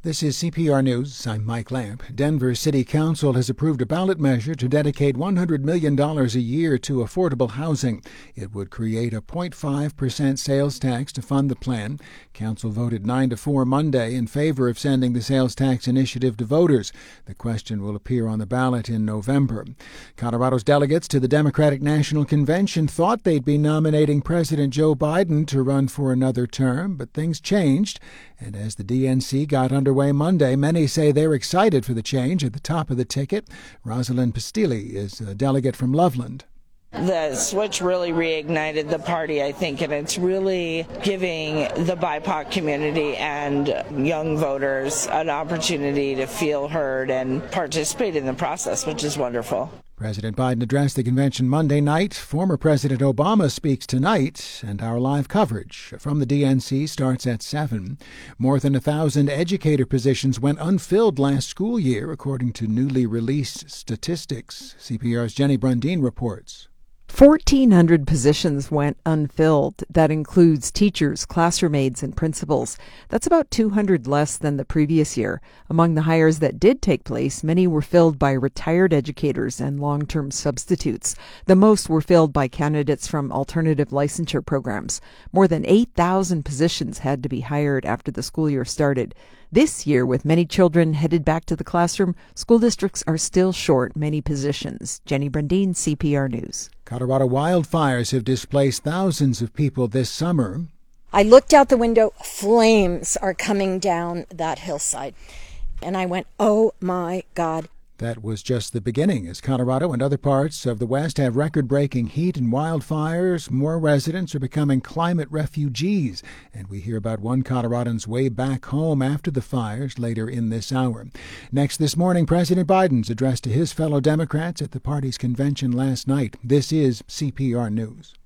This is CPR News. I'm Mike Lamp. Denver City Council has approved a ballot measure to dedicate $100 million a year to affordable housing. It would create a 0.5% sales tax to fund the plan. Council voted 9-4 Monday in favor of sending the sales tax initiative to voters. The question will appear on the ballot in November. Colorado's delegates to the Democratic National Convention thought they'd be nominating President Joe Biden to run for another term, but things changed. And as the DNC got underway Monday, many say they're excited for the change. At the top of the ticket, Rosalind Pastilli is a delegate from Loveland. The switch really reignited the party, I think, and it's really giving the BIPOC community and young voters an opportunity to feel heard and participate in the process, which is wonderful. President Biden addressed the convention Monday night. Former President Obama speaks tonight, and our live coverage from the DNC starts at 7. More than 1,000 educator positions went unfilled last school year, according to newly released statistics. CPR's Jenny Brundin reports. 1,400 positions went unfilled. That includes teachers, classroom aides, and principals. That's about 200 less than the previous year. Among the hires that did take place, many were filled by retired educators and long-term substitutes. The most were filled by candidates from alternative licensure programs. More than 8,000 positions had to be hired after the school year started. This year, with many children headed back to the classroom, school districts are still short many positions. Jenny Brundin, CPR News. Colorado wildfires have displaced thousands of people this summer. I looked out the window. Flames are coming down that hillside. And I went, oh, my God. That was just the beginning. As Colorado and other parts of the West have record-breaking heat and wildfires, more residents are becoming climate refugees. And we hear about one Coloradan's way back home after the fires later in this hour. Next this morning, President Biden's address to his fellow Democrats at the party's convention last night. This is CPR News.